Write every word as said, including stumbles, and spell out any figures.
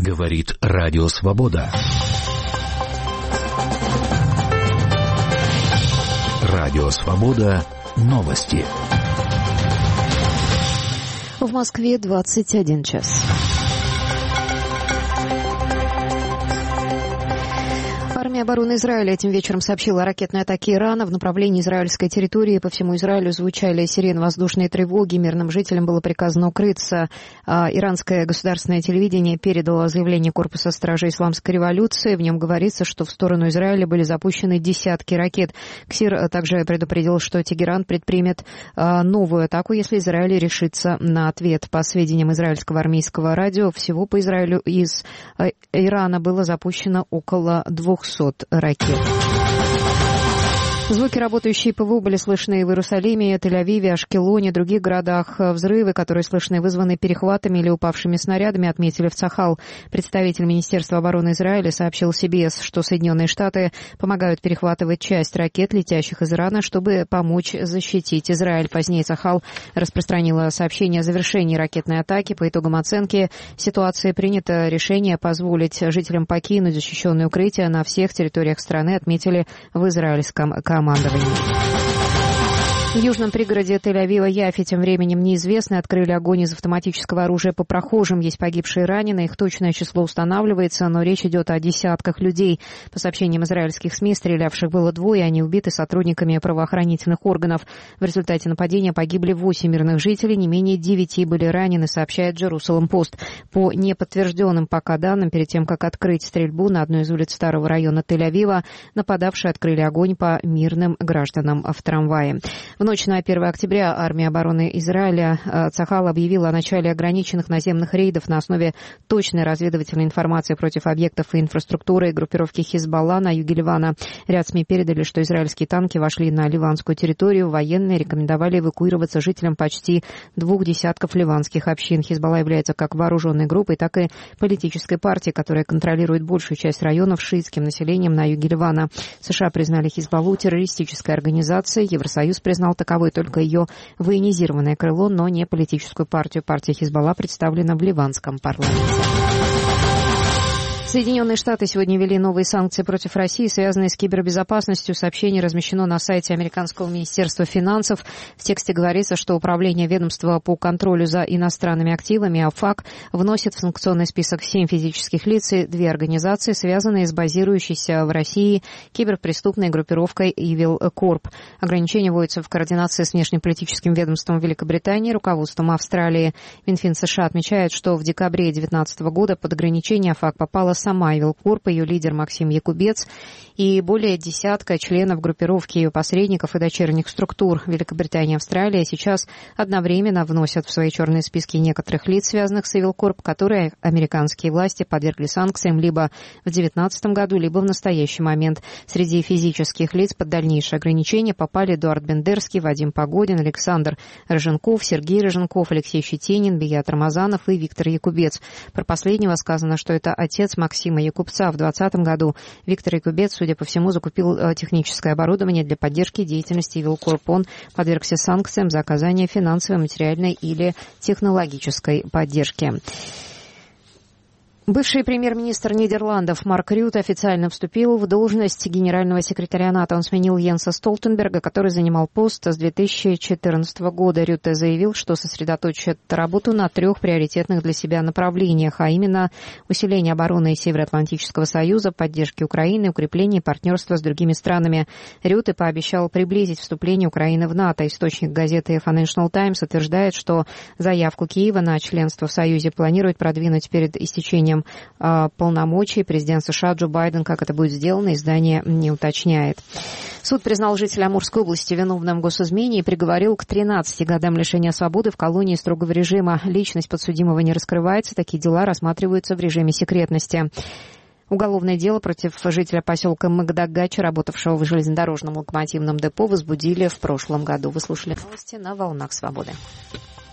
Говорит Радио Свобода. Радио Свобода. Новости. В Москве двадцать один час. Армия обороны Израиля этим вечером сообщила о ракетной атаке Ирана в направлении израильской территории. По всему Израилю звучали сирены воздушной тревоги. Мирным жителям было приказано укрыться. Иранское государственное телевидение передало заявление Корпуса стражей исламской революции. В нем говорится, что в сторону Израиля были запущены десятки ракет. КСИР также предупредил, что Тегеран предпримет новую атаку, если Израиль решится на ответ. По сведениям израильского армейского радио, всего по Израилю из Ирана было запущено около двухсот ракет. Звуки работающей ПВО были слышны в Иерусалиме, Тель-Авиве, Ашкелоне, других городах. Взрывы, которые слышны, вызваны перехватами или упавшими снарядами, отметили в Цахал. Представитель Министерства обороны Израиля сообщил си би эс, что Соединенные Штаты помогают перехватывать часть ракет, летящих из Ирана, чтобы помочь защитить Израиль. Позднее Цахал распространила сообщение о завершении ракетной атаки. По итогам оценки ситуации принято решение позволить жителям покинуть защищенные укрытия на всех территориях страны, отметили в израильском командовании. В южном пригороде Тель-Авива Яфи тем временем неизвестные открыли огонь из автоматического оружия по прохожим. Есть погибшие и раненые. Их точное число устанавливается, но речь идет о десятках людей. По сообщениям израильских СМИ, стрелявших было двое, они убиты сотрудниками правоохранительных органов. В результате нападения погибли восемь мирных жителей, не менее девяти были ранены, сообщает Jerusalem Post. По неподтвержденным пока данным, перед тем, как открыть стрельбу на одной из улиц старого района Тель-Авива, нападавшие открыли огонь по мирным гражданам в трамвае. В ночь на первое октября армия обороны Израиля Цахал объявила о начале ограниченных наземных рейдов на основе точной разведывательной информации против объектов и инфраструктуры группировки Хизбалла на юге Ливана. Ряд СМИ передали, что израильские танки вошли на ливанскую территорию. Военные рекомендовали эвакуироваться жителям почти двух десятков ливанских общин. Хизбалла является как вооруженной группой, так и политической партией, которая контролирует большую часть районов с шиитским населением на юге Ливана. США признали Хизбаллу террористической организацией. Евросоюз признал таковой только ее военизированное крыло, но не политическую партию. Партия Хизбалла представлена в ливанском парламенте. Соединенные Штаты сегодня ввели новые санкции против России, связанные с кибербезопасностью. Сообщение размещено на сайте Американского министерства финансов. В тексте говорится, что Управление ведомства по контролю за иностранными активами ОФАК вносит в санкционный список семь физических лиц и две организации, связанные с базирующейся в России киберпреступной группировкой Evil Corp. Ограничения вводятся в координации с внешнеполитическим ведомством Великобритании, руководством Австралии. Минфин США отмечает, что в декабре две тысячи девятнадцатого года под ограничение ОФАК попала сама Evil Corp, ее лидер Максим Якубец и более десятка членов группировки ее посредников и дочерних структур. Великобритания и Австралия сейчас одновременно вносят в свои черные списки некоторых лиц, связанных с Evil Corp, которые американские власти подвергли санкциям либо в две тысячи девятнадцатом году, либо в настоящий момент. Среди физических лиц под дальнейшие ограничения попали Эдуард Бендерский, Вадим Погодин, Александр Рыженков, Сергей Рыженков, Алексей Щетинин, Бият Рамазанов и Виктор Якубец. Про последнего сказано, что это отец Максима Якубца. В двадцатом году Виктор Якубец, судя по всему, закупил техническое оборудование для поддержки деятельности Evil Corp. Он подвергся санкциям за оказание финансовой, материальной или технологической поддержки. Бывший премьер-министр Нидерландов Марк Рютте официально вступил в должность генерального секретаря НАТО. Он сменил Йенса Столтенберга, который занимал пост с две тысячи четырнадцатого года. Рютте заявил, что сосредоточит работу на трех приоритетных для себя направлениях, а именно усиление обороны Североатлантического союза, поддержки Украины, укрепление партнерства с другими странами. Рютте пообещал приблизить вступление Украины в НАТО. Источник газеты Financial Times утверждает, что заявку Киева на членство в Союзе планирует продвинуть перед истечением полномочий. Президент США Джо Байден, как это будет сделано, издание не уточняет. Суд признал жителя Амурской области виновным в госизмене и приговорил к тринадцати годам лишения свободы в колонии строгого режима. Личность подсудимого не раскрывается, такие дела рассматриваются в режиме секретности. Уголовное дело против жителя поселка Магдагачи, работавшего в железнодорожном локомотивном депо, возбудили в прошлом году. Вы слушали новости на «Волнах Свободы».